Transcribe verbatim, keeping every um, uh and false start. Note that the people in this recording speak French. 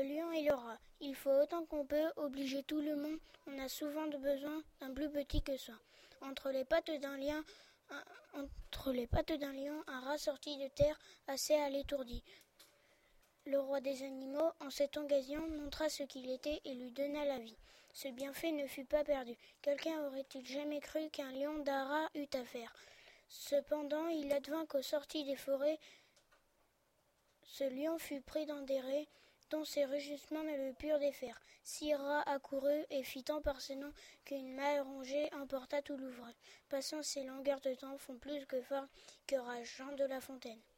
le lion et le rat. Il faut autant qu'on peut obliger tout le monde. On a souvent besoin d'un plus petit que soi. Entre les pattes d'un lion, un, entre les pattes d'un lion, un rat sortit de terre, assez à l'étourdi. Le roi des animaux, en cette occasion, montra ce qu'il était et lui donna la vie. Ce bienfait ne fut pas perdu. Quelqu'un aurait-il jamais cru qu'un lion d'un rat eût à faire? Cependant, il advint qu'au sortir des forêts, ce lion fut pris dans des rets dont ses rugissements ne le purent défaire. Six rats accoururent et fit tant par ses noms qu'une malle rongée emporta tout l'ouvrage. Passant ces longueurs de temps font plus que force que rage. Jean de La Fontaine.